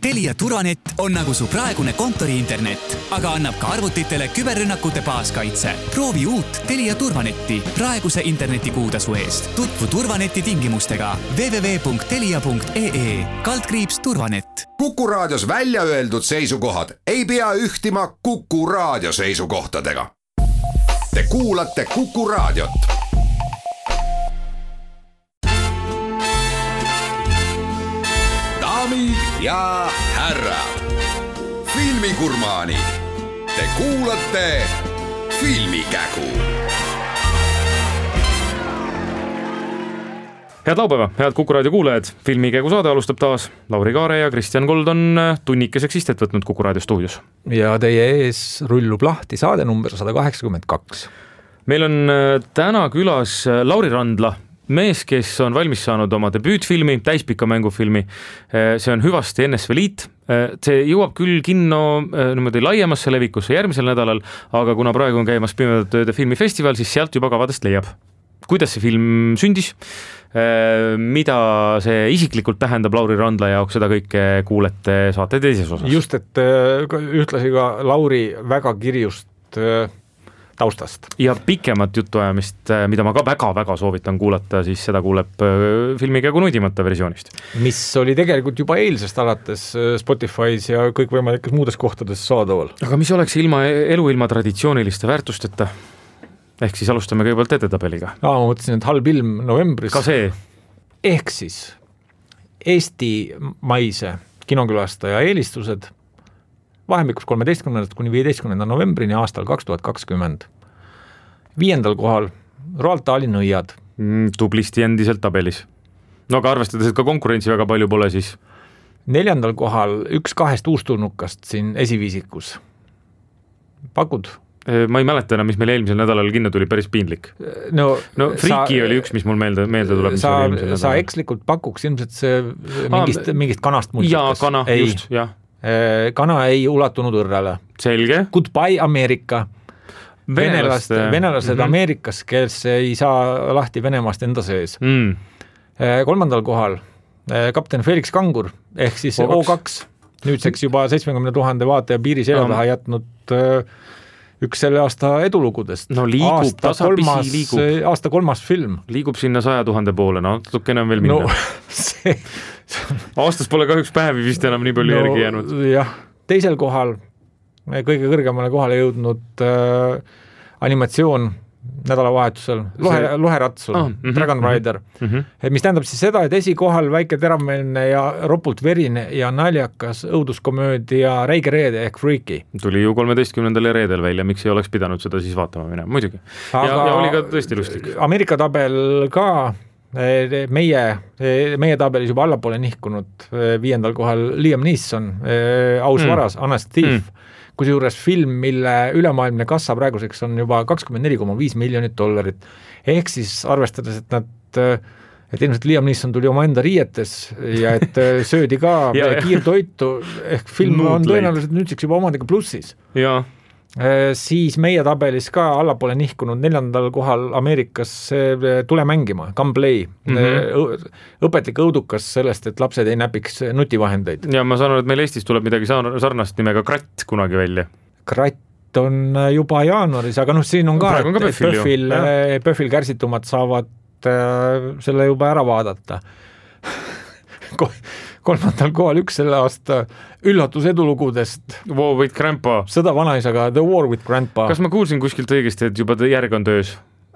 Telia Turvanet on nagu su praegune kontori-internet, aga annab ka arvutitele küberrünnakute baaskaitse. Proovi uut Telia Turvanetti praeguse internetikuutasu eest. Tutvu Turvaneti tingimustega www.telia.ee/turvanet. Kuku Raadios välja öeldud seisukohad ei pea ühtima Kuku Raadio seisukohtadega. Te kuulate Kuku Raadiot. Daamid ja härrad, filmigurmaanid, te kuulate Filmikägu. Head laupäeva, head Kuku Raadio kuulajad. Filmikägu saade alustab taas. Lauri Kaare ja Kristjan Gold on tunnikeseks istet võtnud Kuku Raadio stuudios. Ja teie ees rullub lahti saade number 182. Meil on täna külas Lauri Randla, mees, kes on valmis saanud oma debüütfilmi, täispika mängufilmi. See on Hüvasti NSV Liit. See jõuab küll kinno niimoodi laiemasse levikusse järgmisel nädalal, aga kuna praegu on käimas Pimedate ööde filmifestival, siis sealt juba kavadest leiab. Kuidas see film sündis? Mida see isiklikult tähendab Lauri Randla jaoks, seda kõike kuulete saate teises osas. Just, et ühtlasi ka Lauri väga kirjust taustast. Ja pikemat jutuajamist, mida ma ka väga-väga soovitan kuulata, siis seda kuuleb Filmikägu nudimata versioonist. Mis oli tegelikult juba eilsest alates Spotify's ja kõikvõimalikes muudes kohtades saadaval. Aga mis oleks elu ilma traditsiooniliste väärtusteta? Ehk siis alustame kõigepealt edetabeliga. Ma mõtlesin, et halb ilm novembris. Ka see. Ehk siis Eesti maise kinokülastaja eelistused vahemikus 13. kuni 15. novembrini aastal 2020. 5. kohal Roald Dahli Nõiad. Tublisti endiselt tabelis. No aga arvestades, et ka konkurentsi väga palju pole, siis 4. kohal 1-2 uustulnukast siin esiviisikus. Pakud? Ma ei mäleta enam, mis meil eelmisel nädalal kinno tuli, päris piinlik. No Friki oli üks, mis mul meelde tuleb. Sa ekslikult pakuks ilmselt see mingist kanast multikas. Jaa, kana, just, jah. Kana ei ulatunud õrrele. Selge. Goodbye Ameerika. Venelased Ameerikas, kes ei saa lahti Venemaast enda sees. 3. kohal kapten Felix Kangur, ehk siis O2. Nüüdseks juba 70 000 vaataja piiri selja taha jätnud üks selle aasta edulugudest. No liigub, tasapisi liigub. Aasta 3. film. Liigub sinna 100 000 poole, no tukene on veel minna. No, Aastas pole kahjuks päevi vist enam nii palju järgi jäänud. Jah, 2. kohal, kõige kõrgemale kohale jõudnud animatsioon nädalavahetusel, Loheratsul, Dragon Rider. Mis tähendab siis seda, et esikohal väike teravmeelne ja ropult verine ja naljakas õuduskomöödia Räige reede ehk Freaky. Tuli ju 13. reedel välja, miks ei oleks pidanud seda siis vaatama minema, muidugi. Ja oli ka tõesti lustik. Amerika tabel ka meie tabelis juba allapoole nihkunud 5. kohal Liam Neeson, Aus varas, Honest Thief. Kusjuures film, mille ülemaailmne kassa praeguseks on juba $24,5 miljonit. Ehk siis arvestades, et ilmselt Liam Neeson tuli oma enda riietes ja et söödi ka kiirtoitu, ehk film on tõenäoliselt nüüdseks juba omadega plussis. Jaa. Siis meie tabelis ka allapoole nihkunud 4. kohal Ameerikas Tule mängima, Come Play. Õpetlik õudukas sellest, et lapsed ei näpiks nutivahendeid. Ja ma saan aru, et meil Eestis tuleb midagi sarnast nimega Kratt kunagi välja. Kratt on juba jaanuaris, aga siin on ka, Pöfil kärsitumad saavad selle juba ära vaadata. 3. kohal üks selle aasta üllatus edulugudest. War with Grandpa. Sõda vanaisaga, The War with Grandpa. Kas ma kuulsin kuskilt õigesti, et juba järg on töös?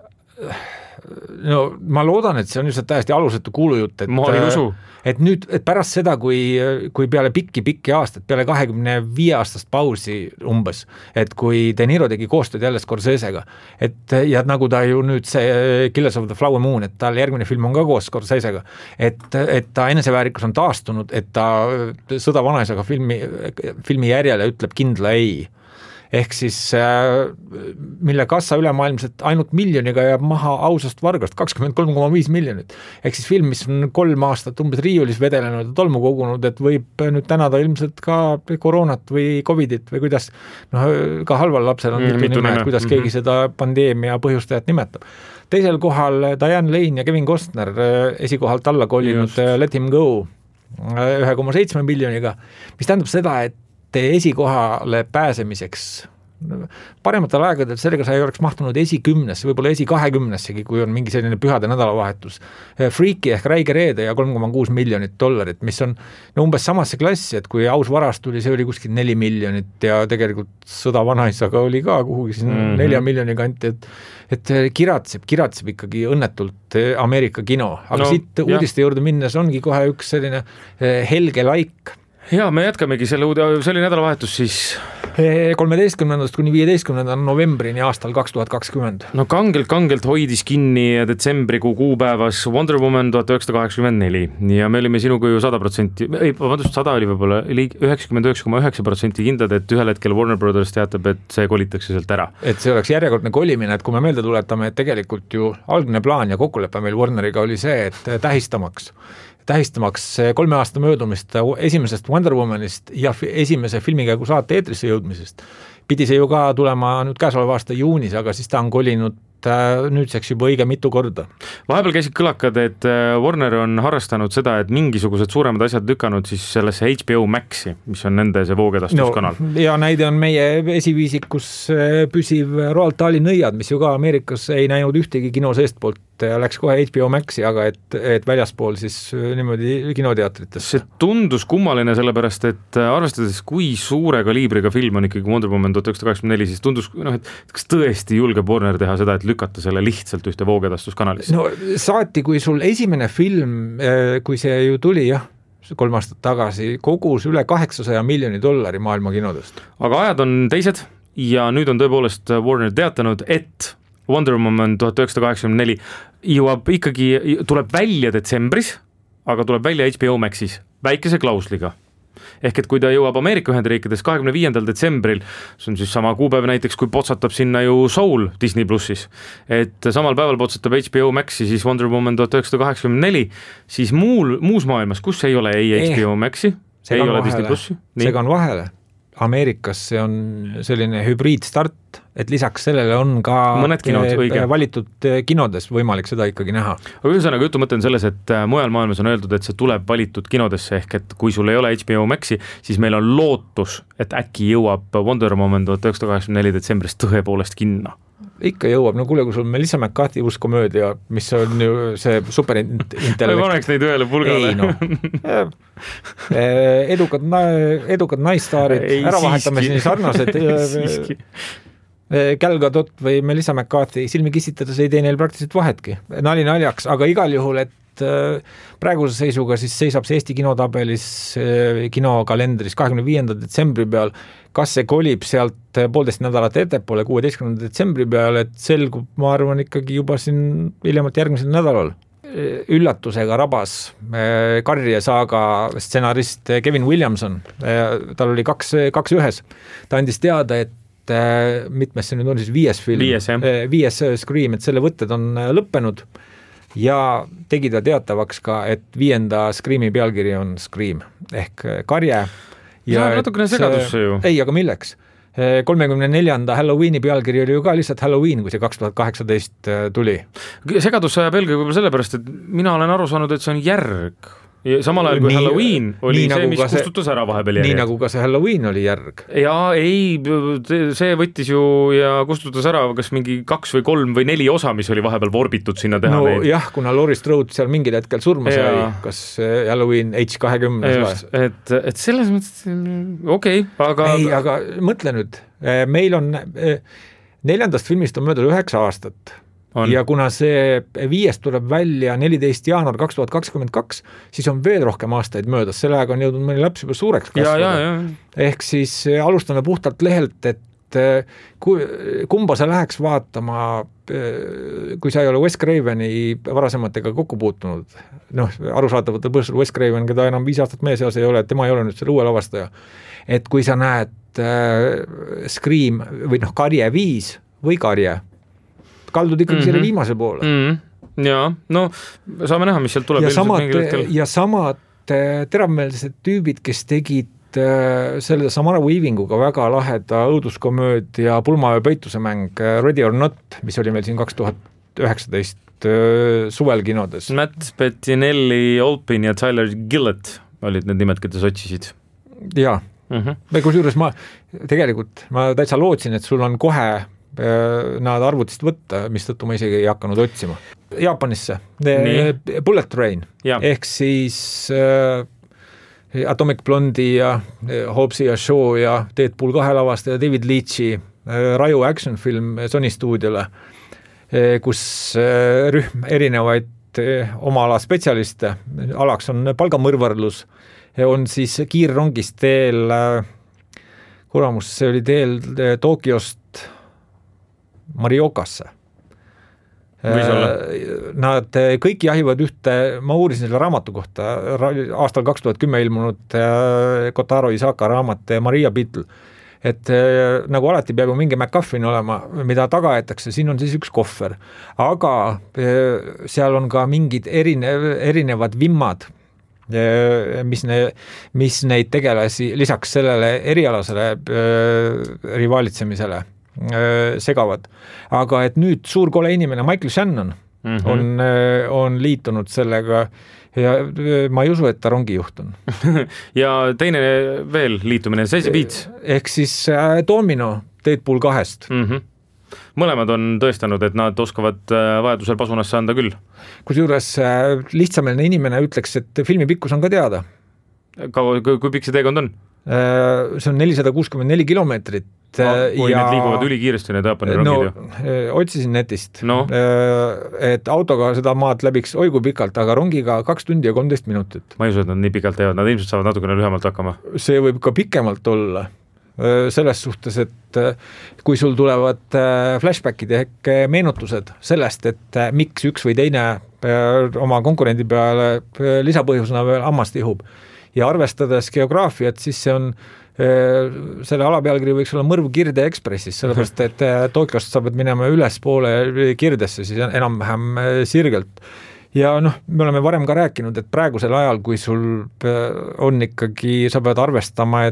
No ma loodan, et see on lihtsalt täiesti alusetu kuulujutt, et nüüd, et pärast seda, kui peale pikki aastat, peale 25 aastast pausi umbes, et kui De Niro tegi koostööd jälle Scorseesega, ja nagu ta ju nüüd see Killers of the Flower Moon, et tal järgmine film on ka koos Scorseesega, et ta eneseväärikus on taastunud, et ta Sõda vanaisaga filmi järjele ütleb kindla ei. Ehk siis mille kassa ülemaailmselt ainult miljoniga jääb maha Ausast vargast, 23,5 miljonit. Ehk siis film, mis on 3 aastat umbes riiulis vedelenud ja tolmu kogunud, et võib nüüd tänada ilmselt ka koroonat või covidit või kuidas, ka halval lapsel on mitu nime, kuidas keegi seda pandeemia põhjustajat nimetab. 2. kohal Diane Lane ja Kevin Costner, esikohalt alla kollinud Let Him Go. 1,7 miljoniga, mis tähendab seda, et esikohale pääsemiseks parematel aegadel sellega sa ei oleks mahtunud esi10-sse, võib-olla esi20-segi, kui on mingi selline pühade nädalavahetus. Freaky ehk Räige reede ja $3,6 miljonit, mis on umbes samasse klassi, et kui Aus varas tuli, see oli kuskil 4 miljonit ja tegelikult Sõda vanaisaga oli ka kuhugi 4 miljoni kanti, et kiratseb ikkagi õnnetult Ameerika kino. Aga siit uudiste juurde minnes ongi kohe üks selline helge laik. Ja me jätkamegi see oli nädalavahetus siis 13. kuni 15. novembrini aastal 2020. No kangelt hoidis kinni detsembrikuu kuupäevas Wonder Woman 1984 ja me olime sinuga ju 100%, 100 oli võib-olla 99,9% kindlad, et ühel hetkel Warner Brothers teatab, et see kolitakse sealt ära. Et see oleks järjekordne kolimine, et kui me meelde tuletame, et tegelikult ju algne plaan ja kokkulepe meil Warneriga oli see, et tähistamaks 3 aasta möödumist esimesest Wonder Womanist ja esimese filmikäigu saate eetrisse jõudmisest. Pidi see ju ka tulema nüüd käesoleva aasta juunis, aga siis ta on kolinud nüüdseks juba õige mitu korda. Vahepeal käisid kõlakad, et Warner on harrastanud seda, et mingisugused suuremad asjad lükanud siis sellesse HBO Maxi, mis on nende see voogedastuskanal. No, ja näide on meie esiviisikus püsiv Roald Dahli nõiad, mis ju ka Ameerikas ei näinud ühtegi kino seestpoolt, läks kohe HBO Maxi, aga et väljaspool siis niimoodi kinoteatritest. See tundus kummaline sellepärast, et arvestades, kui suure kaliibriga film on ikkagi Wonder Woman 1984, siis tundus, et kas tõesti julgeb Warner teha seda, et lükata selle lihtsalt ühte voogedastuskanalisse. No saati, kui sul esimene film, kui see ju tuli 3 aastat tagasi, kogus üle $800 miljoni maailma kinodest. Aga ajad on teised ja nüüd on tõepoolest Warner teatanud, et Wonder Woman 1984 jõuab ikkagi, tuleb välja detsembris, aga tuleb välja HBO Maxis väikese klausliga. Ehk et kui ta jõuab Ameerika Ühendriikides 25. detsembril, see on siis sama kuupäev näiteks, kui potsatab sinna ju Soul Disney Plussis, et samal päeval potsatab HBO Maxi siis Wonder Woman 1984, siis muus maailmas, kus ei ole HBO Maxi, ei ole Disney Plussi. Seega on vahele. Ameerikas see on selline hübriidstart, et lisaks sellele on ka kinod, valitud kinodes võimalik seda ikkagi näha. Aga ühesõnaga jutu mõte on selles, et mujal maailmas on öeldud, et see tuleb valitud kinodesse, ehk et kui sul ei ole HBO Maxi, siis meil on lootus, et äkki jõuab Wonder Woman 1984 detsembris tõepoolest kinno. Ikka jõuab, no kuule, kui sul Melissa McCarthy uus komöödia, mis on ju see superintellekt. Või paneks neid ühele pulgale. Ei, no. edukad naistaarid, ära vahetame siin sarnased Gal Gadot või Melissa McCarthy silmi kissitades ei tee neil praktiliselt vahetki. Nali naljaks, aga igal juhul, et praeguse seisuga siis seisab see Eesti kinotabelis kinokalendris 25. detsembri peal. Kas see kolib sealt 1,5 nädalat ettepoole 16. detsembri peal, et selgub, ma arvan, ikkagi juba siin hiljemalt järgmisel nädalal. Üllatusega rabas Karje saaga stsenarist Kevin Williamson. Tal oli 2 ühes. Ta andis teada, et mitmes see nüüd on siis 5. film, 5 Scream, et selle võtted on lõppenud ja tegi ta teatavaks ka, et 5. Screami pealkiri on Scream ehk Karje. Ja natukene segadus see ju. Ei, aga milleks? 34. Halloweeni pealkiri oli ju ka lihtsalt Halloween, kui see 2018 tuli. Segadus sajab eelkõige võib-olla sellepärast, et mina olen aru saanud, et see on järg. Ja samal ajal kui Halloween oli see, mis kustutas ära vahepeal järjed. Nii nagu ka see Halloween oli järg. Ja ei, see võttis ju ja kustutas ära kas mingi 2 või 3 või 4 osa, mis oli vahepeal vorbitud sinna teha. No jah, kuna Laurie Strode seal mingil hetkel surma sai, kas Halloween H20. Et selles mõttes, okei, aga... Ei, aga mõtle nüüd, meil on 4. filmist on mööda 9 aastat. On. Ja kuna see 5 tuleb välja 14. jaanuar 2022, siis on veel rohkem aastaid möödas. Selle aega on jõudnud mõni laps juba suureks kasvada. Ehk siis alustame puhtalt lehelt, et kumba sa läheks vaatama, kui sa ei ole Wes Craveni varasematega kokku puutunud. Arusaatavatel põhjusel Wes Craven, keda enam 5 aastat meie seas ei ole, tema ei ole nüüd selle uue lavastaja. Et kui sa näed Scream või Karje 5 või Karje, kaldud ikkagi selle viimase poole. Ja, no saame näha, mis sealt tuleb. Ja samad teravmeelsed tüübid, kes tegid selle Samara Weavinguga väga laheda õuduskomöödia Pulmaöö pöituse mäng Ready or Not, mis oli meil siin 2019 suvel kinodes. Matt Bettinelli, Olpin ja Tyler Gillett olid need nimed, keda sa otsisid. Jaa, kusjuures ma täitsa lootsin, et sul on kohe nad arvutist võtta, mistõttu ma isegi ei hakanud otsima. Jaapanisse, Bullet Train, ehk siis Atomic Blondie ja Hobbsi ja Shaw ja Deadpool 2 lavastaja David Leitchi raju action film Sony stuudiole, kus rühm erinevaid oma ala spetsialiste, alaks on palgamõrvarlus, on siis kiirrongist teel, kuramus, see oli teel Tokyost Mariokasse. Nad kõik jahivad ühte, ma uurisin selle raamatu kohta, aastal 2010 ilmunud Kotaro Isaka raamat Maria Beetle, et nagu alati peab ju mingi McGuffin olema, mida taga aetakse, siin on siis üks kohver, aga seal on ka mingid erinevad vimmad, mis neid tegelasi lisaks sellele erialasele rivaalitsemisele segavad. Aga et nüüd suur kole inimene Michael Shannon on liitunud sellega ja ma ei usu, et ta rongijuht on. Ja teine veel liitumine, Zazie Beetz. Ehk siis Domino Deadpool 2-st. Mõlemad on tõestanud, et nad oskavad vajadusel pasunasse anda küll. Kusjuures lihtsameelne inimene ütleks, et filmi pikkus on ka teada. Kui pikk see teekond on? See on 464 kilomeetrit. Kui need liiguvad ülikiiresti, need Jaapani rongid ju? Otsisin netist, et autoga seda maad läbiks oigu pikalt, aga rongiga 2 tundi ja 13 minutit. Ma ei usu, et nad nii pikalt teevad, nad ilmselt saavad natukene lühemalt hakkama. See võib ka pikemalt olla. Selles suhtes, et kui sul tulevad flashbackid ehk meenutused sellest, et miks üks või teine oma konkurendi peale lisapõhjusena veel ammast ihub ja arvestades geograafiat, siis see on selle alapealkiri võiks olla Mõrv Kirde Ekspressis, sellepärast, et Tokyost sa pead minema ülespoole Kirdesse, siis enam-vähem sirgelt. Ja me oleme varem ka rääkinud, et praegusel ajal, kui sul on ikkagi, sa pead arvestama,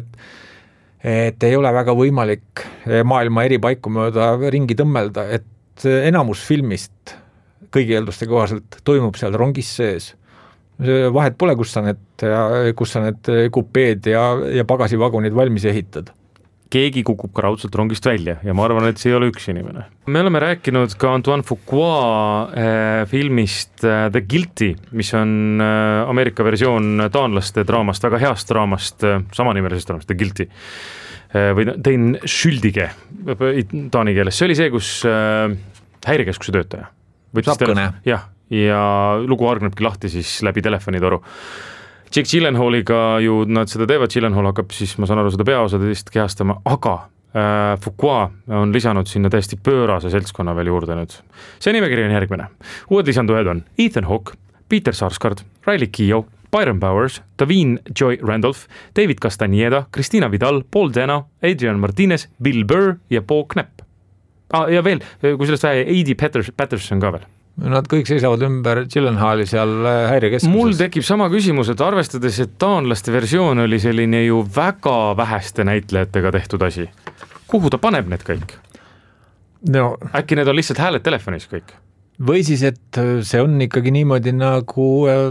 et ei ole väga võimalik maailma eri paiku mööda ringi tõmmelda, et enamus filmist kõigi eelduste kohaselt toimub seal rongis sees. Vahet pole, kus sa need kupeed ja pagasivagunid valmis ehitad. Keegi kukub ka raudselt rongist välja ja ma arvan, et see ei ole üks inimene. Me oleme rääkinud ka Antoine Fuqua filmist The Guilty, mis on Ameerika versioon taanlaste draamast, väga heast draamast, samanimelisest draamast, The Guilty. Või tein Schuldige taani keeles. See oli see, kus häirekeskuse töötaja. Sapkõne. Jah. Ja lugu hargnebki lahti siis läbi telefonitoru. Jake Gyllenhaaliga ju nad seda teevad, Gyllenhaal hakkab siis, ma saan aru, seda peaosadest kehastama, aga Fuqua on lisanud sinna täiesti pöörase seltskonna veel juurde nüüd. See nimekiri on järgmine. Uued lisandujad on Ethan Hawke, Peter Sarsgaard, Riley Keough, Byron Bowers, Davine Joy Randolph, David Castañeda, Cristina Vidal, Paul Dano, Adrian Martinez, Bill Burr ja Paul Knapp. Ja veel, kui sellest vähe, A.D. Patterson ka veel. Nad kõik seisavad ümber Gyllenhaali seal häirekeskuses. Mul tekib sama küsimus, et arvestades, et taanlaste versioon oli selline ju väga väheste näitlejatega tehtud asi. Kuhu ta paneb need kõik? No, äkki need on lihtsalt hääled telefonis kõik? Või siis, et see on ikkagi niimoodi nagu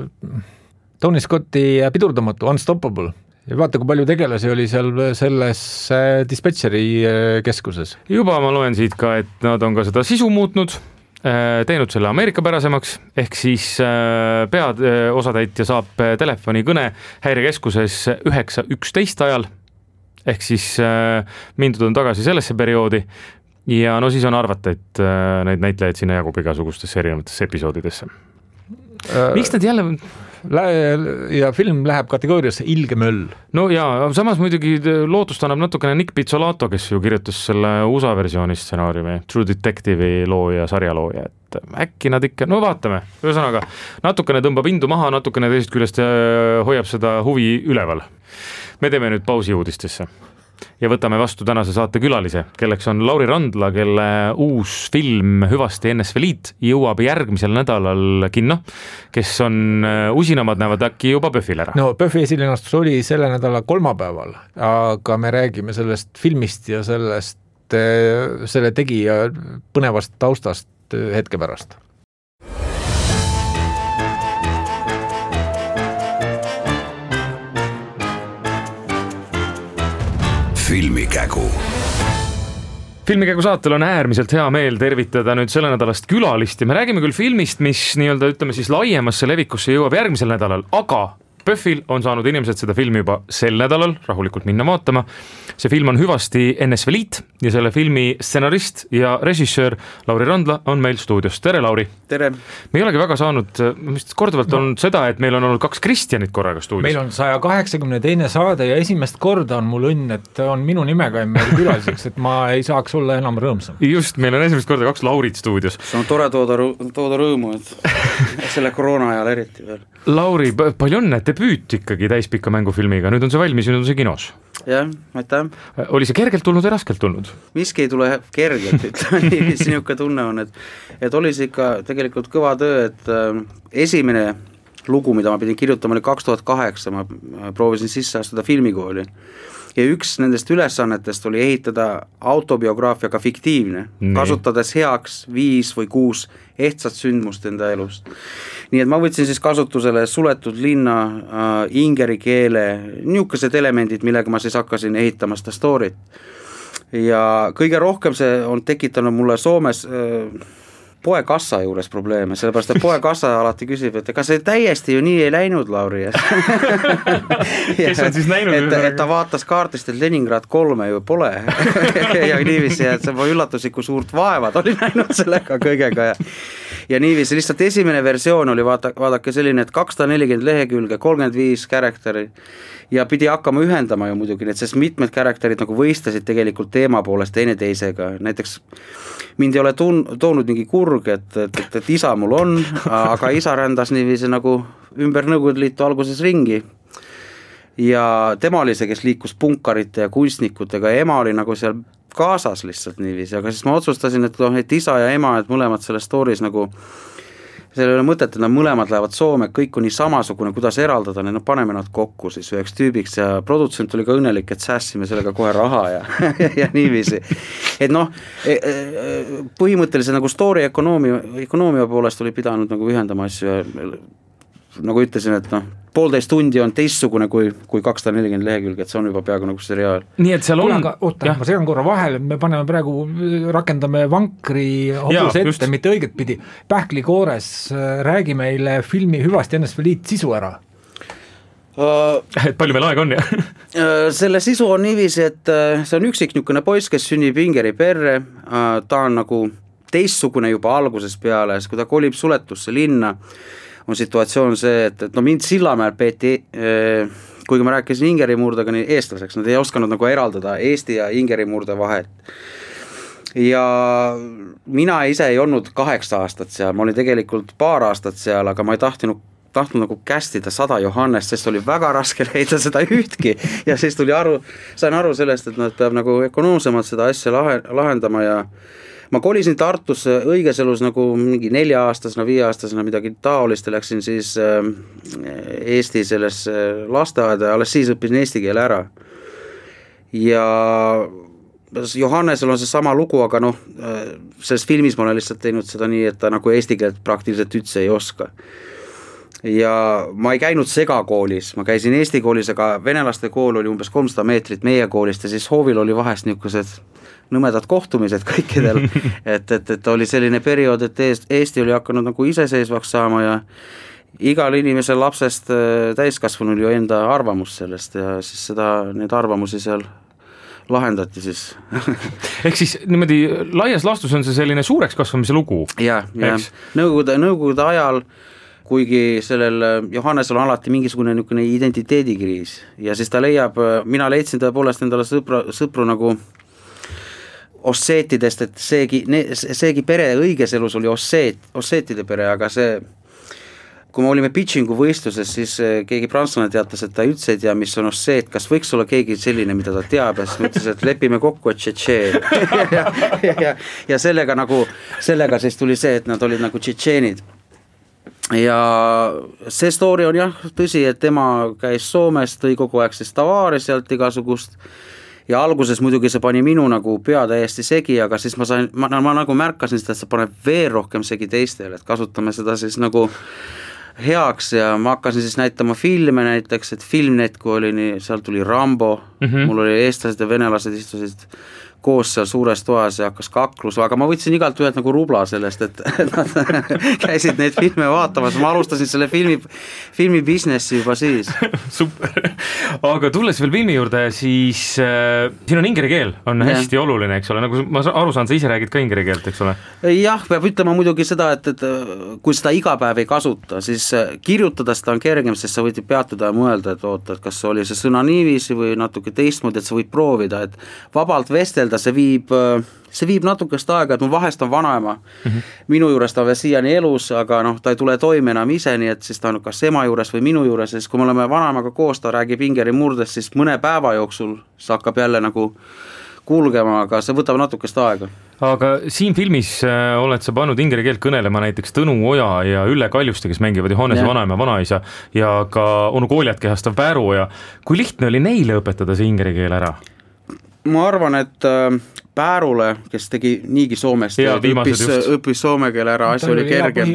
Tony Scotti Pidurdamatu, Unstoppable. Ja vaata, kui palju tegelasi oli seal selles dispetšeri keskuses. Juba ma loen siit ka, et nad on ka seda sisu muutnud, teinud selle Ameerika pärasemaks, ehk siis peaosatäitja saab telefonikõne häirekeskuses 9.11 ajal, ehk siis mindud on tagasi sellesse perioodi ja no siis on arvata, et neid näitlejaid sinna jagub igasugustesse erinevatesse episoodidesse. Miks nad jälle... Ja film läheb kategooriasse ilge möll. No ja samas muidugi lootust annab natukene Nick Pizzolato, kes ju kirjutas selle USA versiooni stsenaariumi, True Detective'i looja, sarjalooja, et äkki nad ikka, no vaatame, ühesõnaga natukene tõmbab indu maha, natukene teisest küljest hoiab seda huvi üleval. Me teeme nüüd pausi uudistesse ja võtame vastu tänase saate külalise, kelleks on Lauri Randla, kelle uus film Hüvasti NSV Liit jõuab järgmisel nädalal kinno, kes on usinamad näevad äkki juba Pöfil ära. No Pöfi esilinastus oli selle nädala kolmapäeval, aga me räägime sellest filmist ja selle tegija põnevast taustast hetke pärast. filmikägu. Filmikägu saatel on äärmiselt hea meel tervitada nüüd selle nädalast külalist ja me räägime küll filmist, mis nii-öelda ütleme siis laiemasse levikusse jõuab järgmisel nädalal, aga PÖFFil on saanud inimesed seda filmi juba sel nädalal rahulikult minna vaatama. See film on hüvasti NSV Liit ja selle filmi stsenarist ja režissöör Lauri Randla on meil stuudios. Tere, Lauri! Tere! Me ei olegi väga saanud, korduvalt on seda, et meil on olnud 2 Kristjanit korraga stuudios. Meil on 182. saade ja esimest korda on mul õnn, et on minu nimega meil külaliseks, et ma ei saaks olla enam rõõmsam. Just, meil on esimest korda 2 Laurit stuudios. See on tore tooda rõõmu, et selle koroona ajal eriti veel. Lauri, palju õnne debüüt ikkagi täispika mängufilmiga, nüüd on see valmis, nüüd on see kinos. Jah, aitäh. Oli see kergelt tulnud ja raskelt tulnud? Miski ei tule kergelt, ütleme, niisugune tunne on, et oli see ikka tegelikult kõva töö, et esimene lugu, mida ma pidin kirjutama, oli 2008, ma proovisin sisse astuda filmikooli. Ja üks nendest ülesannetest oli ehitada autobiograafiaga fiktiivne, kasutades heaks 5 või 6 ehtsat sündmust enda elust. Nii et ma võtsin siis kasutusele suletud linna, ingeri keele, niisugused elemendid, millega ma siis hakkasin ehitama seda storyt. Ja kõige rohkem see on tekitanud mulle Soomes poekassa juures probleeme, sellepärast, et poekassa alati küsib, et ega see täiesti ju nii ei läinud, Lauri. Kes on siis näinud? Et ta vaatas kaartist, et Leningrad 3 ju pole. Ja niiviisi, et see üllatuslikku suurt vaevad oli näinud sellega kõigega. Ja niiviisi, lihtsalt esimene versioon oli vaadake selline, et 240 lehekülge, 35 karakteri ja pidi hakkama ühendama ju muidugi, et sest mitmed karakterid nagu võistlesid tegelikult teema poolest teine teisega. Näiteks mind ei ole toonud mingi kurg, et isa mul on, aga isa rändas niiviisi nagu ümber Nõukogude Liitu alguses ringi. Ja tema oli see, kes liikus punkarite ja kunstnikutega ja ema oli nagu seal kaasas lihtsalt niiviisi, aga siis ma otsustasin, et isa ja ema, et mõlemad selles stories nagu seal ei ole mõtet, et nad mõlemad lähevad Soome, kõik on nii samasugune, kuidas eraldada, paneme nad kokku siis üheks tüübiks ja produtsent oli ka õnnelik, et säästsime sellega kohe raha ja niiviisi. Et põhimõtteliselt nagu story ökonoomia poolest oli pidanud nagu ühendama asju ja nagu ütlesin, et 1,5 tundi on teistsugune kui 240 lehekülge, et see on juba peaaegu nagu seriaal. Nii et seal on... Oota, ma segan korra vahele, me paneme praegu, rakendame vankri hobuse ette, mitte õiget pidi. Pähkli koores räägi meile filmi hüvasti NSV Liit sisu ära. Et palju meil aega on, jah? Selle sisu on niiviisi, et see on üksik niisugune poiss, kes sünnib ingeri perre, ta on nagu teistsugune juba alguses peale, kui ta kolib suletusse linna, on situatsioon see, et mind Sillamäel peeti, kuigi ma rääkisin ingerimurdega nii eestlaseks, nad ei osanud nagu eraldada Eesti ja ingerimurde vahet. Ja mina ise ei olnud 8 aastat seal, ma olin tegelikult 2 aastat seal, aga ma ei tahtnud nagu kästida 100 Johannest, sest oli väga raske leida seda ühtki ja siis sain aru sellest, et nad peab nagu ökonoomsemalt seda asja lahendama ja ma kolisin Tartusse õiges elus nagu mingi 4-aastasena, 5-aastasena midagi taolist ja läksin siis Eesti selles lasteaeda ja alles siis õppisin eesti keele ära. Ja Johannesel on see sama lugu, aga selles filmis ma olen lihtsalt teinud seda nii, et ta nagu eesti keelt praktiliselt üldse ei oska. Ja ma ei käinud segakoolis, ma käisin eesti koolis, aga venelaste kool oli umbes 300 meetrit meie koolist ja siis hoovil oli vahest niisugused nõmedad kohtumised kõikidel, et oli selline periood, et Eesti oli hakanud nagu iseseisvaks saama ja igal inimesel lapsest täiskasvanul ju enda arvamus sellest ja siis need arvamusi seal lahendati siis. Ehk siis niimoodi laias laastus on see selline suureks kasvamise lugu? Ja. Nõukogude ajal, kuigi sellel Johannesel on alati mingisugune identiteedikriis ja siis ta mina leidsin tõepoolest endale sõpru nagu osseetidest, et seegi pere õiges elus oli osseetide pere, aga kui me olime pitchingu võistluses, siis keegi prantslane teatas, et ta üldse ei tea, mis on osseet, kas võiks olla keegi selline, mida ta teab ja siis mõtles, et lepime kokku, et tšetšeen. ja sellega siis tuli see, et nad olid nagu tšetšeenid. Ja see story on jah tõsi, et tema käis Soomes, tõi kogu aeg siis tavaari sealt igasugust ja alguses muidugi see pani minu nagu pea täiesti segi, aga siis ma nagu märkasin seda, et see paneb veel rohkem segi teistele, et kasutame seda siis nagu heaks ja ma hakkasin siis näitama filme näiteks, et Filmnet, kui oli nii, seal tuli Rambo, mul oli eestlased ja venelased istusid koos seal suures toas ja hakkas kaklus, aga ma võtsin igalt ühelt nagu rubla sellest, et nad käisid neid filme vaatamas, ma alustasin selle filmi businessi juba siis. Super, aga tulles veel filmi juurde, siis siin on ingeri keel, on hästi oluline, eks ole, nagu ma aru saan, sa ise räägid ka ingeri keelt, eks ole? Jah, peab ütlema muidugi seda, et kui seda iga päev ei kasuta, siis kirjutada seda on kergem, sest sa võid peatuda ja mõelda, et oota, et kas oli see sõna niiviisi või natuke teistmoodi, et sa võid proovida, et vabalt vestelda, see viib natukest aega, et mul vahest on vanaema, minu juures ta on veel siiani elus, aga ta ei tule toime enam ise, nii et siis ta on kas ema juures või minu juures, siis kui me oleme vanaemaga koos, ta räägib ingeri murdest, siis mõne päeva jooksul see hakkab jälle nagu kulgema, aga see võtab natukest aega. Aga siin filmis oled sa pannud ingeri keelt kõnelema näiteks Tõnu Oja ja Ülle Kaljuste, kes mängivad Johannese vanaema vanaisa ja ka onu Koljat kehastav Pääruoja. Kui lihtne oli neile õpetada see ingeri keel ära? Ma arvan, et Päärule, kes tegi niigi Soomest, õppis soome keele ära, asja oli kergem.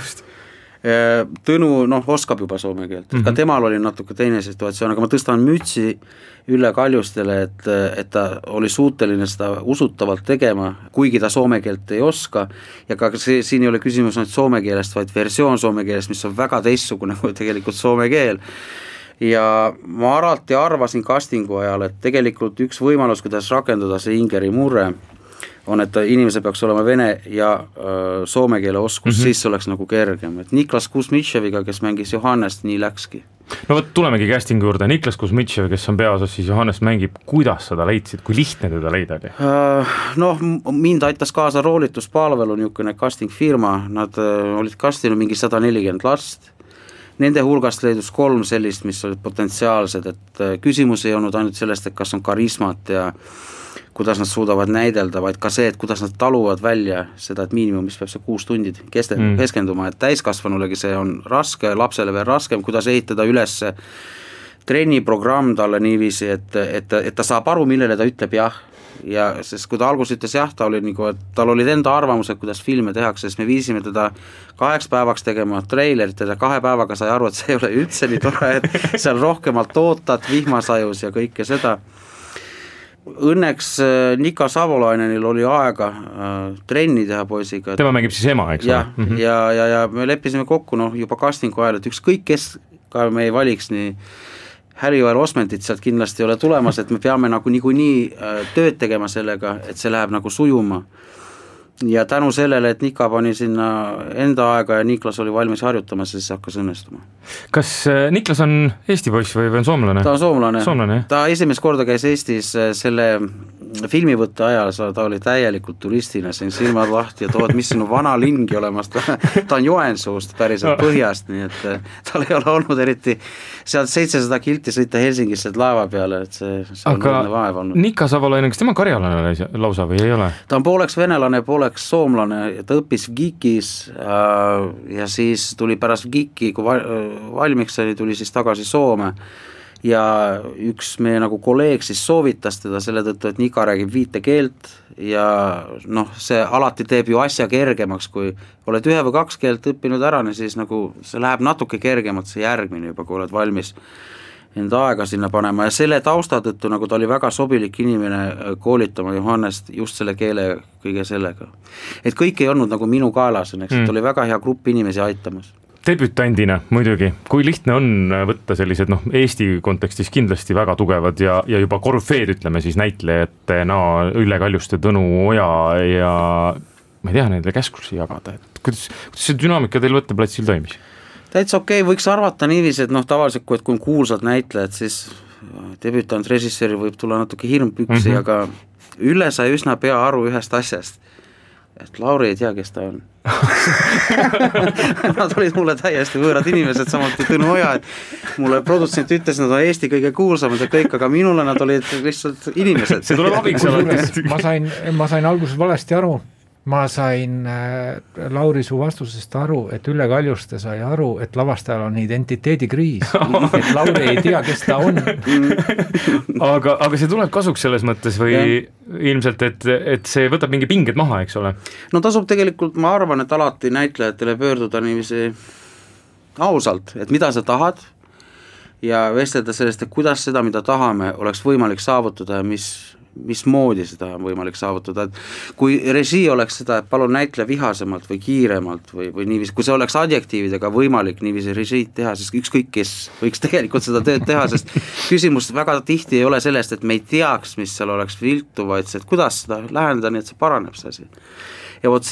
Tõnu oskab juba soome keelt, ka temal oli natuke teine situatsioon, aga ma tõstan mütsi Ülle Kaljustele, et ta oli suuteline seda usutavalt tegema, kuigi ta soome keelt ei oska ja ka siin ei ole küsimus soome keelest, vaid versioon soome keelest, mis on väga teistsugune kui tegelikult soome keel. Ja ma alati arvasin castingu ajal, et tegelikult üks võimalus, kuidas rakendada see ingeri murre, on, et inimese peaks olema vene ja soome keele oskus, siis oleks nagu kergem. Et Niklas Kuzmitševiga, kes mängis Johannest, nii läkski. No võt, tulemegi castingu juurde. Niklas Kuzmitšev, kes on peaosas, siis Johannest mängib. Kuidas seda leidsid? Kui lihtne teda leida oli? Mind aitas kaasa roolituspalvelu niisugune casting firma. Nad olid castinud mingi 140 last. Nende hulgast leidus 3 sellist, mis olid potentsiaalsed, et küsimus ei olnud ainult sellest, et kas on karismat ja kuidas nad suudavad näidelda, vaid ka see, et kuidas nad taluvad välja seda, et miinimum, mis peab see 6 tundi keskenduma, et täiskasvanulegi see on raske, lapsele veel raskem, kuidas ehitada üles trenniprogramm talle niiviisi, et ta saab aru, millele ta ütleb jah. Ja sest kui ta alguses ütles jah, ta oli nagu, et tal olid enda arvamused, kuidas filme tehakse, sest me viisime teda 8 päevaks tegema treilerit, teda 2 päevaga sai aru, et see ei ole üldse nii tore, et seal rohkemalt ootad, vihmasajus ja kõike seda. Õnneks Nika Savolainenil oli aega trenni teha poisiga. Tema mängib siis ema, eks ole? Ja me leppisime kokku juba castingu ajal, et ükskõik kes ka me ei valiks nii Hälivaer Osmentit sealt kindlasti ei ole tulemas, et me peame nagu niikuinii tööd tegema sellega, et see läheb nagu sujuma. Ja tänu sellele, et Nika pani sinna enda aega ja Niklas oli valmis harjutama, siis hakkas õnnestuma. Kas Niklas on Eesti poiss või on soomlane? Ta on soomlane. Ta esimest korda käis Eestis selle filmivõtte ajal, ta oli täielikult turistina, siin silmad lahti ja tood, mis sinu vana lingi olemas, ta on Joensuust päriselt põhjast, nii et tal ei ole olnud eriti sealt 700 kilti sõita Helsingisse laeva peale, et see on vaev olnud. Nika Savolainen, kas tema karjalane lausa või ei ole? Ta on pooleks venelane, pooleks soomlane, ta õppis Vgikis ja siis tuli pärast Vgiki, kui valmiks oli, tuli siis tagasi Soome. Ja üks meie nagu kolleeg siis soovitas teda selle tõttu, et Nika räägib 5 keelt ja see alati teeb ju asja kergemaks, kui oled 1 või 2 keelt õppinud ära, siis nagu see läheb natuke kergemalt see järgmine juba, kui oled valmis enda aega sinna panema ja selle tausta tõttu nagu ta oli väga sobilik inimene koolitama Johannest just selle keele kõige sellega. Et kõik ei olnud nagu minu kaelas, et oli väga hea grupp inimesi aitamas. Debütandina muidugi, kui lihtne on võtta sellised Eesti kontekstis kindlasti väga tugevad ja juba korüfeed, ütleme siis näitlejad, Ülle Kaljuste, Tõnu Oja ja ma ei tea, neile käsklusi jagada, et kuidas see dünaamika teil võtteplatsil toimis? Täitsa okei, võiks arvata niiviisi, et tavaliselt kui on kuulsad näitlejad, siis debütant režissööri võib tulla natuke hirmpüksi, aga Ülle sai üsna pea aru ühest asjast, et Lauri ei tea, kes ta on. Nad olid mulle täiesti võõrad inimesed, samuti Tõnu Oja, et mulle produtsent ütles, nad on Eesti kõige kuulsamad ja kõik, aga minule nad olid lihtsalt inimesed. See tuleb abiks. Ma sain alguses valesti aru. Ma sain Lauri su vastusest aru, et Ülle Kaljuste sai aru, et lavastajal on identiteedikriis, et Lauri ei tea, kes ta on. aga see tuleb kasuks selles mõttes või ilmselt, et see võtab mingi pinged maha, eks ole? No tasub tegelikult, ma arvan, et alati näitlejatele pöörduda niiviisi ausalt, et mida sa tahad ja vestelda sellest, et kuidas seda, mida tahame, oleks võimalik saavutada ja mismoodi seda on võimalik saavutada, et kui režii oleks seda, et palun näitle vihasemalt või kiiremalt või niiviisi, kui see oleks adjektiividega võimalik niiviisi režiid teha, siis ükskõik kes võiks tegelikult seda tööd teha, sest küsimus väga tihti ei ole sellest, et me ei teaks, mis seal oleks viltu, vaid see, et kuidas seda lähendada, nii et see paraneb see asi. Ja vot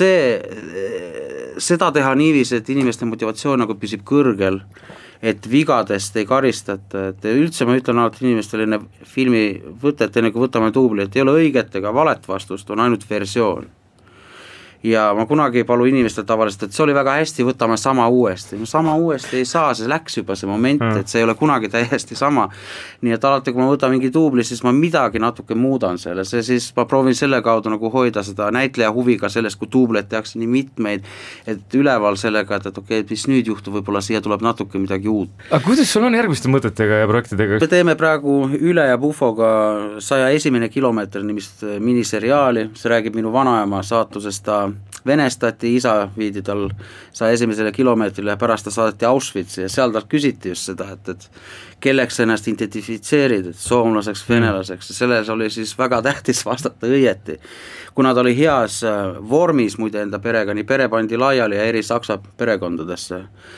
seda teha niiviisi, et inimeste motivatsioon nagu püsib kõrgel, et vigadest ei karistata, et üldse ma ütlen alati inimestele enne filmi võtet, enne kui võtame duubli, et ei ole õiget ega valet vastust, on ainult versioon. Ja ma kunagi ei palu inimestel tavaliselt, et see oli väga hästi, võtame sama uuesti. No sama uuesti ei saa, see läks juba see moment, et see ei ole kunagi täiesti sama. Nii et alati, kui ma võtan mingi duubli, siis ma midagi natuke muudan selle, siis ma proovin selle kaudu nagu hoida seda näitleja huviga sellest, kui duubleid tehakse nii mitmeid, et üleval sellega, et okei, mis nüüd juhtub, võib-olla siia tuleb natuke midagi uut. Aga kuidas sul on järgmiste mõtetega ja projektidega? Me teeme praegu Üle ja Pufoga 101. kilomeetri nimist miniseriaali, see räägib minu vanaema saatusest, ta venestati, isa viidi tal 101. kilomeetrile ja pärast ta saadeti Auschwitzi ja seal tal küsiti just seda, et kelleks ennast identifitseerid, et soomlaseks, venelaseks ja selles oli siis väga tähtis vastata õieti. Kuna ta oli heas vormis muide enda perega, nii pere pandi laiali ja eri Saksa perekondadesse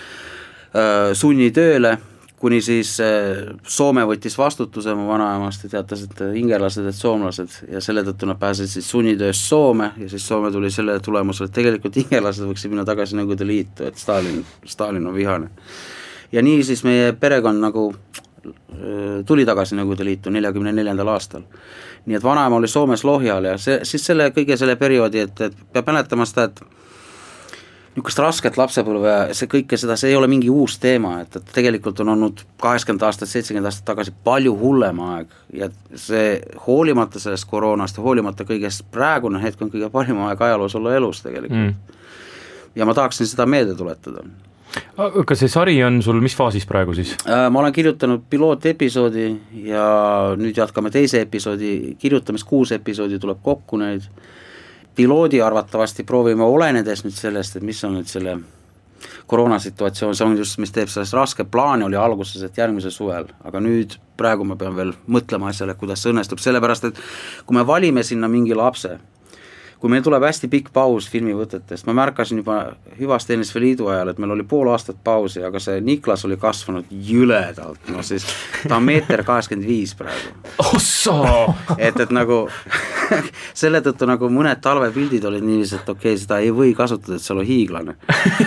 sunnitööle, kuni siis Soome võttis vastutuse mu vanaemast ja teatas, et ingerlased, et soomlased ja selle tõttu nad pääsesid siis sunnitööst Soome ja siis Soome tuli selle tulemusel, et tegelikult ingerlased võiksid minna tagasi Nõukogude Liitu, et Stalin on vihane. Ja nii siis meie perekond nagu tuli tagasi Nõukogude Liitu 1944. aastal. Nii et vanaema oli Soomes Lohjal ja siis kõige selle perioodi, et peab mäletama seda, et niisugust rasket lapsepõlve ja see kõike seda, see ei ole mingi uus teema, et tegelikult on olnud 80 aastat, 70 aastat tagasi palju hullem aeg ja see hoolimata sellest koroonast ja hoolimata kõigest praegune hetk on kõige parim aeg ajaloos olla elus tegelikult. Ja ma tahaksin seda meelde tuletada. Kas see sari on sul mis faasis praegu siis? Ma olen kirjutanud pilootepisoodi ja nüüd jätkame teise episoodi kirjutamist, 6 episoodi tuleb kokku neid. Piloodi arvatavasti proovime olenedes nüüd sellest, et mis on nüüd selle koroonasituatsioon, see on just, mis teeb sellest raske plaani oli alguses, et järgmise suvel, aga nüüd praegu ma pean veel mõtlema asjale, kuidas see õnnestub, sellepärast, et kui me valime sinna mingi lapse, kui meil tuleb hästi pikk paus filmivõtetest, ma märkasin juba hüvast NSV Liidu ajal, et meil oli pool aastat pausi, aga see Niklas oli kasvanud jüledalt, no siis ta on 1,85 m praegu. Ossa! Et nagu selle tõttu nagu mõned talvepildid olid niiviisi, et okei, seda ei või kasutada, et seal on hiiglane.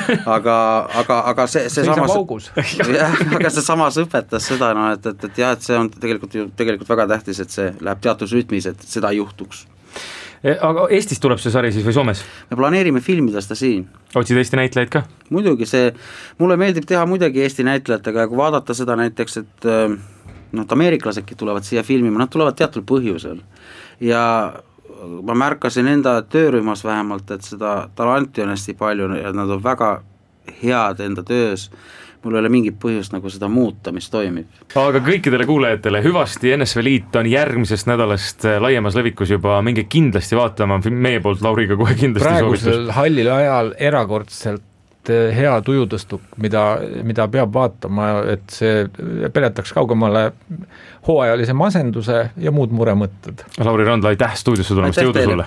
Aga see samas aga see samas õpetas seda, no, et see on tegelikult väga tähtis, et see läheb teatud rütmis, et seda ei juhtuks. Aga Eestis tuleb see sari siis või Soomes? Me planeerime filmida seda siin. Otsid Eesti näitlejaid ka? Muidugi, mulle meeldib teha muidugi Eesti näitlejatega ja kui vaadata seda näiteks, et ameeriklasedki tulevad siia filmima, nad tulevad teatud põhjusel ja ma märkasin enda töörühmas vähemalt, et seda talanti on hästi palju ja nad on väga head enda töös. Mul ei ole mingit põhjust nagu seda muuta, mis toimib. Aga kõikidele kuulajatele hüvasti NSV Liit on järgmisest nädalast laiemas levikus juba, minge kindlasti vaatama, meie poolt Lauriga kohe kindlasti praegusel soovitus. Hallil ajal erakordselt hea tujutõstuk, mida peab vaatama, et see peletaks kaugemale hooajalise masenduse ja muud muremõtted. Lauri Randla, aitäh stuudiosse tulemast, jõudu sulle!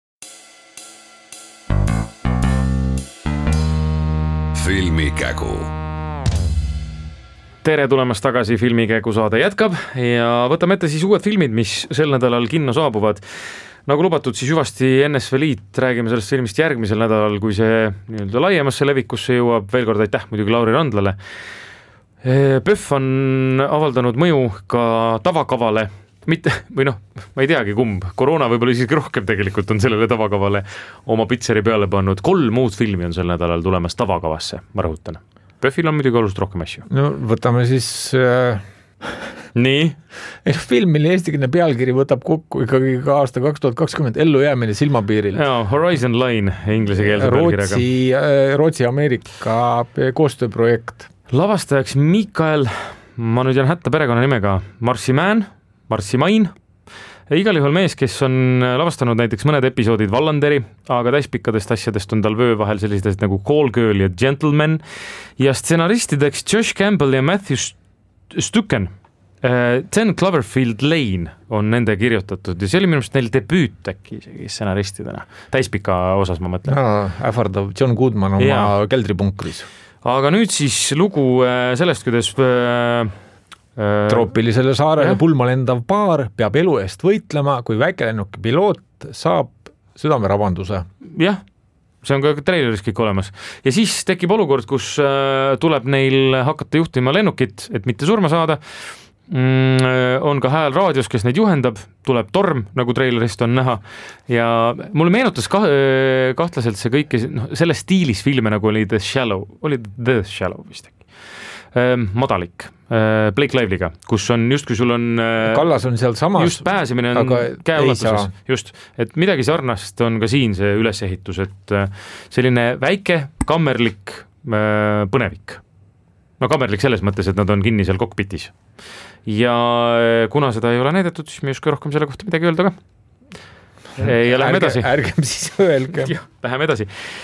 Filmikägu. Tere tulemast tagasi, Filmikägu saade jätkab ja võtame ette siis uued filmid, mis sel nädalal kinno saabuvad. Nagu lubatud, siis hüvasti NSV Liit, räägime sellest filmist järgmisel nädalal, kui see nii-öelda laiemasse levikusse jõuab. Veel kord aitäh muidugi Lauri Randlale. PÖFF on avaldanud mõju ka tavakavale, mitte, või noh, ma ei teagi kumb, koroona võib-olla isegi rohkem tegelikult on sellele tavakavale oma pitseri peale pannud. 3 muud filmi on sel nädalal tulemas tavakavasse, ma rõhutan. PÖFFil on muidugi oluliselt rohkem asju. No võtame siis nii? Film, mille eestikeelne pealkiri võtab kokku ikkagi ka aasta 2020 ellujäämine silmapiiril. Horizon Line inglise keelse pealkirjaga. Rootsi-Ameerika koostööprojekt. Lavastajaks Mikael, ma nüüd jään hätta perekonna nimega, Marssimain, igal juhul mees, kes on lavastanud näiteks mõned episoodid Wallanderi, aga täispikkadest asjadest on tal vöö vahel sellised nagu Call Girl ja Gentleman ja stsenaristideks Josh Campbell ja Matthew Stucken. 10 Cloverfield Lane on nende kirjutatud ja see oli minu arust neil debüüt äkki isegi stsenaristidena, täispika osas ma mõtlen. Ähvardav John Goodman oma keldripunkris. Aga nüüd siis lugu sellest, kuidas troopilisele saarele pulma lendav paar peab elu eest võitlema, kui väikelennuki piloot saab südamerabanduse. Jah, see on ka treileris kõik olemas. Ja siis tekib olukord, kus tuleb neil hakata juhtima lennukit, et mitte surma saada. On ka hääl raadios, kes neid juhendab, tuleb torm, nagu treilerist on näha ja mulle meenutas kahtlaselt see kõik selle stiilis filme, nagu oli The Shallow vist äkki. Madalik Blake Lively'ga, kus on just, kui sul on Kallas on seal samas, just pääsemine on käeulatuses, just, et midagi sarnast on ka siin see ülesehitus, et selline väike kammerlik põnevik. No kammerlik selles mõttes, et nad on kinni seal kokpitis. Ja kuna seda ei ole näidatud, siis me ei oska rohkem selle kohta midagi öelda ka. Ja läheme edasi. Ärgem siis öelge. Läheme edasi.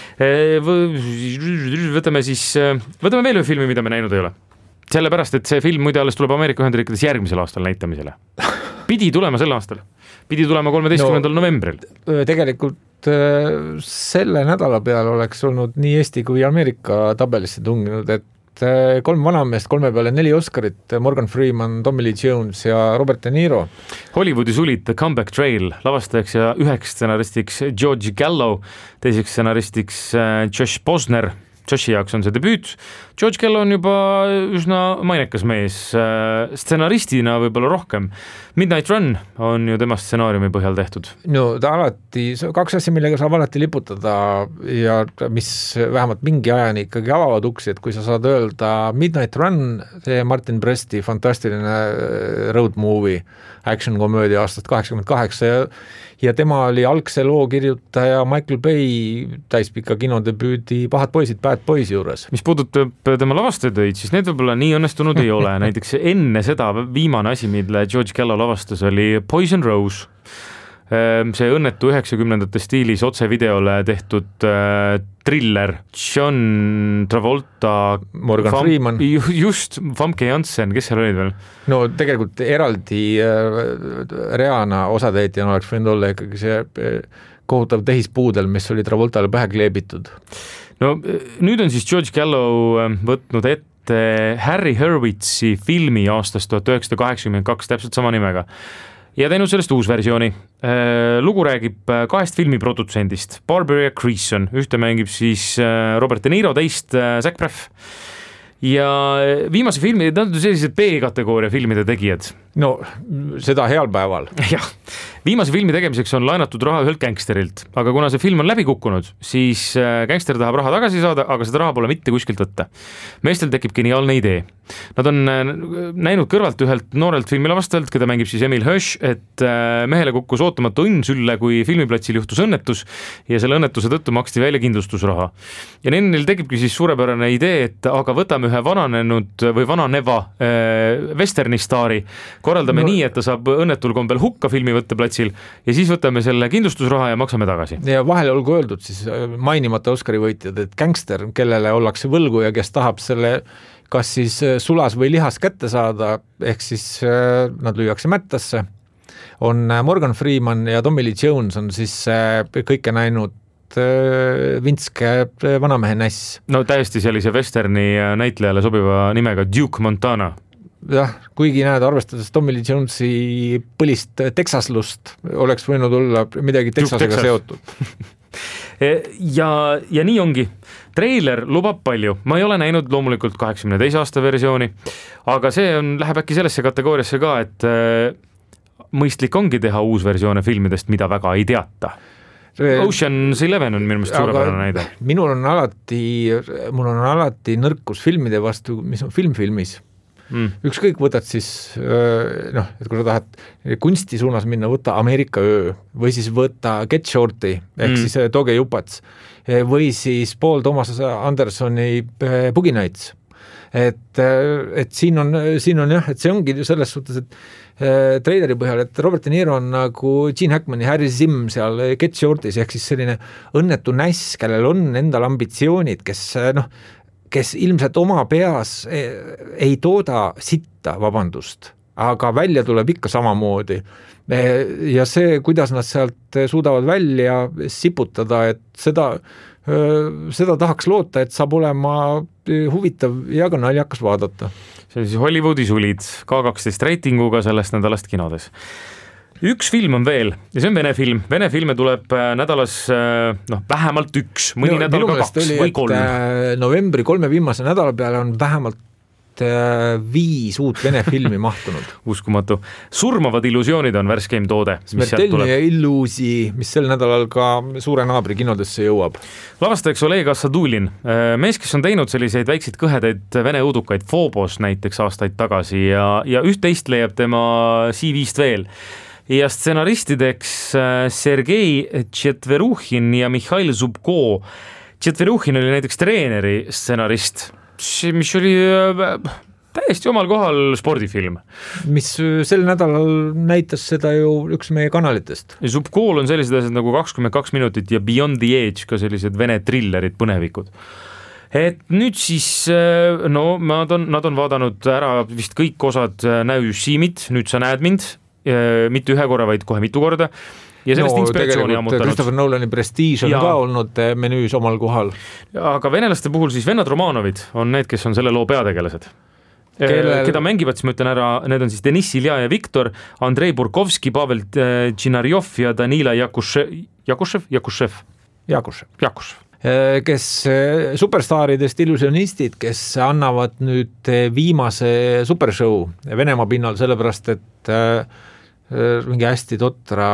Võtame veel ühe filmi, mida me näinud ei ole. Sellepärast, et see film muide alles tuleb Ameerika Ühendriikides järgmisel aastal näitamisele. Pidi tulema sel aastal. Pidi tulema 13. novembril. Tegelikult selle nädala peal oleks olnud nii Eesti kui Ameerika tabelisse tunginud, et 3 vanameest, 3 peale 4 Oscarit, Morgan Freeman, Tommy Lee Jones ja Robert De Niro. Hollywoodi sulid The Comeback Trail, lavastajaks ja üheks stsenaristiks George Gallo, teiseks stsenaristiks Josh Posner. Joshi jaoks on see debüüt. George Gallo on juba üsna mainekas mees, stsenaristina võib-olla rohkem. Midnight Run on ju tema stsenaariumi põhjal tehtud. No ta alati, 2 asja, millega saab alati liputada ja mis vähemalt mingi ajani ikkagi avavad uksi, et kui sa saad öelda Midnight Run, see Martin Bresti fantastiline road movie, action komöödia aastast 88 ja tema oli algse loo kirjutaja Michael Bay täispika kinodebüüdi Pahad poisid Bad Boys juures. Mis puudutab tema lavastajatöid, siis need võib-olla nii õnnestunud ei ole. Näiteks enne seda viimane asi, mille George Gallo lavastas, oli Poison Rose. See õnnetu 90ndate stiilis otsevideole tehtud thriller John Travolta, Morgan Freeman, just Famke Janssen, kes seal olid veel? No tegelikult eraldi reana osatäitjana oleks võinud olla ikkagi see kohutav tehispuudel, mis oli Travoltale pähe kleebitud. No nüüd on siis George Gallo võtnud ette Harry Hurwitzi filmi aastast 1982, täpselt sama nimega. Ja teinud sellest uus versiooni. Lugu räägib 2 filmiprodutsendist, Barbara Creason, ühte mängib siis Robert De Niro, teist Zach Braff. Ja viimase filmi, nad on sellised B-kategooria filmide tegijad. No seda heal päeval. Jah, viimase filmi tegemiseks on laenatud raha ühelt gängsterilt, aga kuna see film on läbi kukkunud, siis gängster tahab raha tagasi saada, aga seda raha pole mitte kuskilt võtta. Meestel tekib geniaalne idee. Nad on näinud kõrvalt ühelt noorelt filmilavastajalt, keda mängib siis Emil Hirsch, et mehele kukkus ootamatu õnn sülle, kui filmiplatsil juhtus õnnetus ja selle õnnetuse tõttu maksti välja kindlustusraha. Ja neil tekibki siis suurepärane idee, et aga võtame ühe vananenud või vananeva westernistaari, korraldame nii, et ta saab õnnetul kombel hukka filmi võtteplatsil ja siis võtame selle kindlustusraha ja maksame tagasi. Ja vahel olgu öeldud siis mainimata Oscari võitjad, et gängster, kellele ollakse võlgu ja kes tahab selle kas siis sulas või lihas kätte saada, ehk siis nad lüüakse mättasse, on Morgan Freeman ja Tommy Lee Jones on siis kõike näinud vintske vanamehe näss. No täiesti sellise westerni näitlejale sobiva nimega Duke Montana. Jah, kuigi näed, arvestades Tommy Lee Jonesi põlist teksaslust, oleks võinud olla midagi Texasega seotud. ja nii ongi. Trailer lubab palju. Ma ei ole näinud loomulikult 82 aasta versiooni, aga see läheb äkki sellesse kategooriasse ka, et mõistlik ongi teha uusversioone filmidest, mida väga ei teata. Ocean's 11 on minu meelest suurepärane näide. Mul on alati nõrkus filmide vastu, mis on filmis. Ükskõik võtad siis, et kui sa tahad kunsti suunas minna, võta Ameerika öö või siis võta Get Shorty ehk siis Toge Jupats või siis Paul Thomas Andersoni Boogie Nights. et siin on jah, et see ongi selles suhtes, et treileri põhjal, et Robert De Niro on nagu Gene Hackmani Harry Sim seal Get Shortis, ehk siis selline õnnetu näss, kellel on endal ambitsioonid, kes ilmselt oma peas ei tooda sitta, vabandust, aga välja tuleb ikka samamoodi. Ja see, kuidas nad sealt suudavad välja siputada, et seda tahaks loota, et saab olema huvitav ja ka naljakas vaadata. See on siis Hollywoodi sulid K12 reitinguga sellest nädalast kinodes. Üks film on veel ja see on Vene film. Vene filme tuleb nädalas vähemalt üks, mõni nädal ka 2 või 3. Novembri 3 viimase nädala peale on vähemalt 5 uut Vene filmi mahtunud. Uskumatu. Surmavad illusioonid on värskeim toode. Smertelne ja illuusi, mis sel nädalal ka suure naabri kinodesse jõuab. Lavastajaks Oleg Assadulin, mees, kes on teinud selliseid väikseid kõhedaid Vene õudukaid, Phobos näiteks aastaid tagasi ja üht-teist leiab tema CV-st veel. Ja stsenaristideks Sergei Tšetveruhin ja Mihhail Zubko. Tšetveruhin oli näiteks treeneri stsenarist, mis oli täiesti omal kohal spordifilm. Mis sel nädalal näitas seda ju üks meie kanalitest. Ja Zubkool on sellised asjad nagu 22 minutit ja Beyond the Age, ka sellised Vene trillerid, põnevikud. Et nüüd siis, nad on vaadanud ära vist kõik osad Näu Jussimit, nüüd sa näed mind, mitte ühe korra, vaid kohe mitu korda. Ja sellest inspiratsiooni ammutanud. Christopher Nolani Prestige on ka olnud menüüs omal kohal. Aga venelaste puhul siis vennad Romanovid on need, kes on selle loo peategelased. Keda mängivad, siis ma ütlen ära, need on siis Deniss Ilja ja Viktor, Andrei Burkovski, Pavel Tšinarjov ja Danila Jakušev, kes superstaaridest illusionistid, kes annavad nüüd viimase supershow Venemaa pinnal, sellepärast et mingi hästi totra,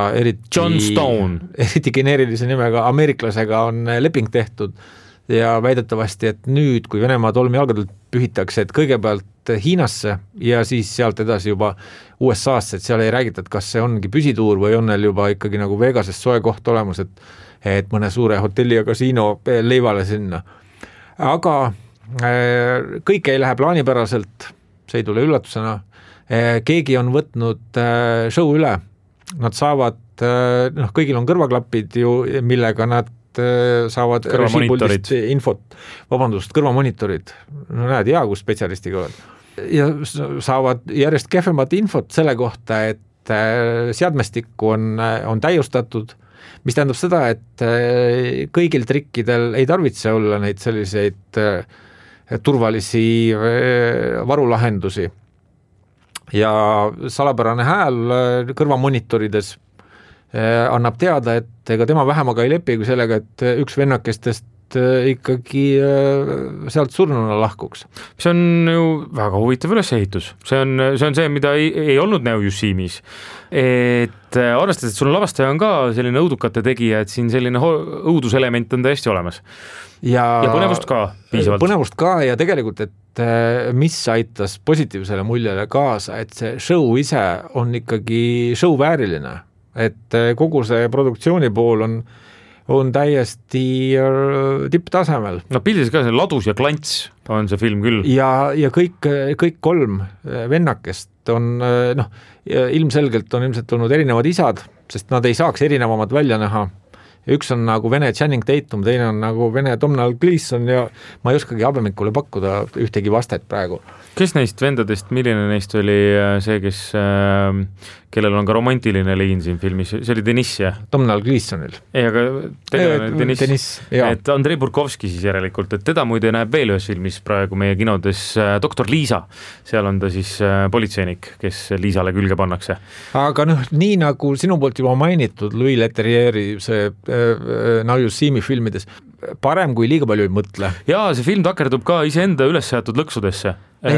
eriti geneerilise nimega ameeriklasega on leping tehtud ja väidetavasti, et nüüd, kui Venemaa tolmjalgadelt pühitakse, et kõigepealt Hiinasse ja siis sealt edasi juba USA-sse, et seal ei räägita, et kas see ongi püsituur või on neil juba ikkagi nagu Vegases soe koht olemas, et mõne suure hotelli ja kasiino leivale sinna. Aga kõik ei lähe plaanipäraselt, see ei tule üllatusena. Keegi on võtnud show üle, nad saavad, kõigil on kõrvaklapid ju, millega nad saavad režiipuldist infot, kõrvamonitorid, näed, kus spetsialistiga oled, ja saavad järjest kehvemat infot selle kohta, et seadmestikku on täiustatud, mis tähendab seda, et kõigil trikkidel ei tarvitse olla neid selliseid turvalisi varulahendusi. Ja salapärane hääl kõrvamonitorides annab teada, et ega tema vähemaga ei lepi kui sellega, et üks vennakestest ikkagi sealt surnuna lahkuks. See on ju väga huvitav ülesehitus. See on see, mida ei olnud Näu Jussimis. Et arvestades, et sul lavastaja on ka selline õudukate tegija, et siin selline õuduselement on täiesti olemas. Ja põnevust ka piisavalt. Põnevust ka ja tegelikult, et mis aitas positiivsele muljele kaasa, et see show ise on ikkagi show vääriline, et kogu see produktsiooni pool on täiesti tipptasemel. Pildides ka see ladus ja klants on see film küll. Ja kõik 3 vennakest on, ilmselgelt on ilmselt olnud erinevad isad, sest nad ei saaks erinevamad välja näha. Üks on nagu Vene Channing Tatum, teine on nagu Vene Domhnall Gleeson ja ma ei oskagi habemikule pakkuda ühtegi vastet praegu. Kes neist vendadest, milline neist oli see, kellel on ka romantiline liin siin filmis, see oli Deniss, jah? Domhnall Gleesonil. Ei, aga Deniss, et Andrei Burkovski siis järelikult, et teda muide näeb veel ühes filmis praegu meie kinodes Doktor Liisa, seal on ta siis politseinik, kes Liisale külge pannakse. Aga nii nagu sinu poolt juba mainitud Louis Leterrieri see Now You See Me filmides, parem kui liiga palju ei mõtle. Jaa, see film takerdub ka iseenda üles seatud lõksudesse. Ei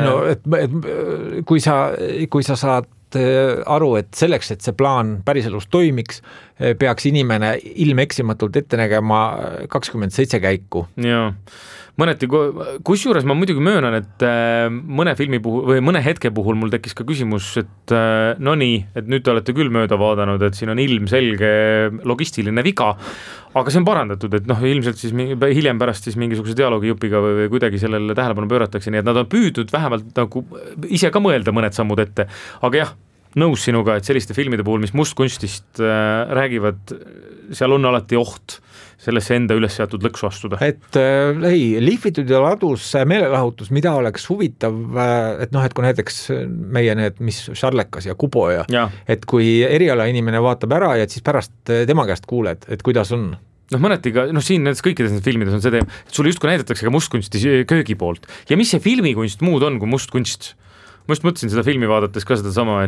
kui sa saad aru, et selleks, et see plaan päriselus toimiks, peaks inimene ilmeksimatult ette nägema 27 käiku. Jaa. Mõneti, kusjuures ma muidugi möönan, et mõne filmi puhul või mõne hetke puhul mul tekkis ka küsimus, et no nii, et nüüd te olete küll mööda vaadanud, et siin on ilmselge logistiline viga, aga see on parandatud, et ilmselt siis hiljem pärast siis mingisuguse dialoogijupiga või kuidagi sellele tähelepanu pööratakse, nii et nad on püüdnud vähemalt nagu ise ka mõelda mõned sammud ette, aga jah, nõus sinuga, et selliste filmide puhul, mis mustkunstist räägivad, seal on alati oht sellesse enda üles seatud lõksu astuda. Et lihvitud ja ladus meelelahutus, mida oleks huvitav, et et kui näiteks meie need, mis Šarlekas ja Kubo ja. Et kui eriala inimene vaatab ära ja siis pärast tema käest kuuled, et kuidas on. Mõneti ka, siin nendes kõikides need filmides on see teema, et sulle justkui näidatakse ka mustkunsti köögi poolt. Ja mis see filmikunst muud on kui mustkunst? Ma just mõtlesin seda filmi vaadates ka seda sama,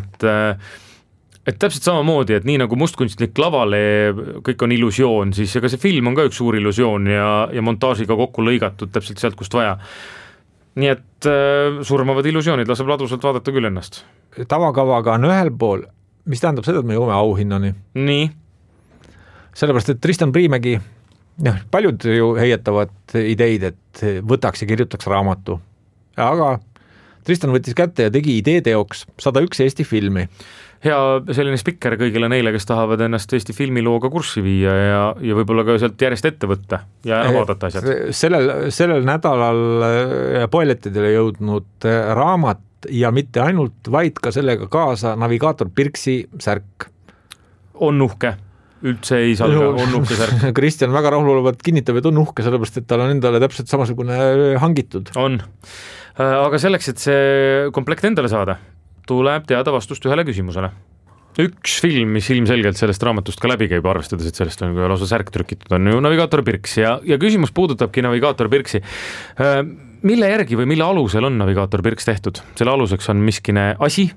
et täpselt samamoodi, et nii nagu mustkunstlik lavale kõik on illusioon, siis ega see film on ka üks suur illusioon ja montaažiga kokku lõigatud täpselt sealt, kust vaja. Nii et surmavad illusioonid laseb ladusalt vaadata küll ennast. Tavakavaga on ühel pool, mis tähendab seda, et me jõuame auhinnani. Nii. Sellepärast, et Tristan Priimägi, paljud ju heietavad ideid, et võtaks ja kirjutaks raamatu. Aga Tristan võttis kätte ja tegi ideeteoks 101 Eesti filmi. Hea selline spikker kõigile neile, kes tahavad ennast Eesti filmilooga kurssi viia ja võib-olla ka sealt järjest ette võtta ja ära vaadata asjad. Sellel nädalal poelettidele jõudnud raamat ja mitte ainult, vaid ka sellega kaasa Navigaator Pirksi särk. On uhke. Üldse ei salga, on uhke särk. Kristjan väga rahulolevalt kinnitab, et on uhke, sellepärast, et tal on endale täpselt samasugune hangitud. On. Aga selleks, et see komplekt endale saada, tuleb teada vastust ühele küsimusele. Üks film, mis ilmselgelt sellest raamatust ka läbi käib, arvestades, et sellest on lausa särk trükitud, on ju Navigaator Pirks ja küsimus puudutabki Navigaator Pirksi. Mille järgi või mille alusel on Navigaator Pirks tehtud? Selle aluseks on miskine asi,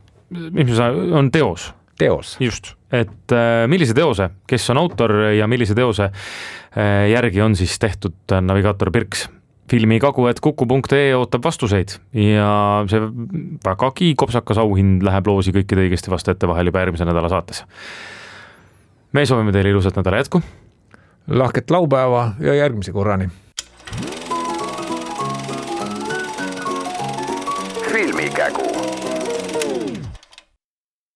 on teos. Teos. Just, et millise teose, kes on autor ja millise teose järgi on siis tehtud Navigaator Pirks. Filmi kagu@kuku.ee ootab vastuseid ja see vägagi kopsakas auhind läheb loosi kõikide õigesti vastajate vahel juba järgmise nädala saates. Me soovime teile ilusat nädala jätku. Lahket laupäeva ja järgmise korrani. Filmikägu.